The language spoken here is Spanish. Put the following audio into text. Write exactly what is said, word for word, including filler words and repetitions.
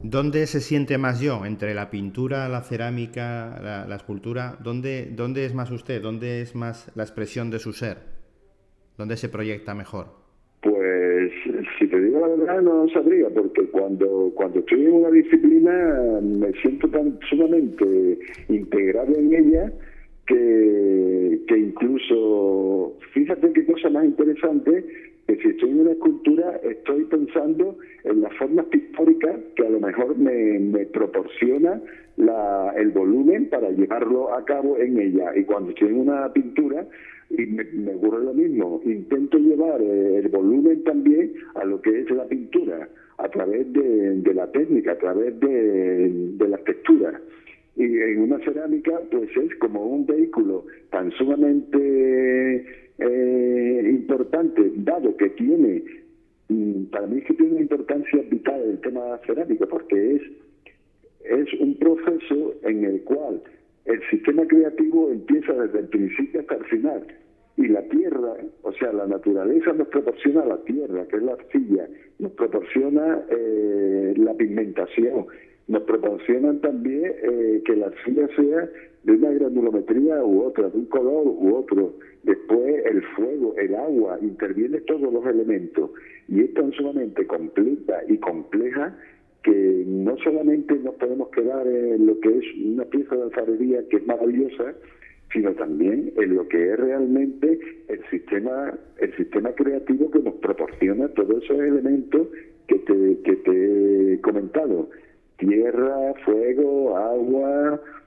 ¿Dónde se siente más yo? ¿Entre la pintura, la cerámica, la, la escultura? ¿Dónde, ¿Dónde es más usted? ¿Dónde es más la expresión de su ser? ¿Dónde se proyecta mejor? Pues si te digo la verdad no sabría, porque cuando, cuando estoy en una disciplina me siento tan sumamente integrado en ella que, que incluso, fíjate qué cosa más interesante, que si estoy en una escultura estoy pensando en las formas pictóricas que a lo mejor me, me proporciona la, el volumen para llevarlo a cabo en ella. Y cuando estoy en una pintura, y me, me ocurre lo mismo, intento llevar eh, el volumen también a lo que es la pintura, a través de, de la técnica, a través de, de las texturas. Y en una cerámica, pues es como un vehículo tan sumamente eh, importante, dado que tiene, mm, para mí es que tiene una importancia vital el tema cerámico, porque es, es un proceso en el cual el sistema creativo empieza desde el principio hasta el final. Y la tierra, o sea, la naturaleza nos proporciona la tierra, que es la arcilla, nos proporciona eh, la pigmentación, nos proporcionan también eh, que la arcilla sea de una granulometría u otra, de un color u otro. Después el fuego, el agua, interviene todos los elementos. Y es tan sumamente completa y compleja que no solamente nos podemos quedar en lo que es una pieza de alfarería que es maravillosa, sino también en lo que es realmente el sistema el sistema creativo que nos proporciona todos esos elementos que te, que te he comentado: tierra, fuego, agua,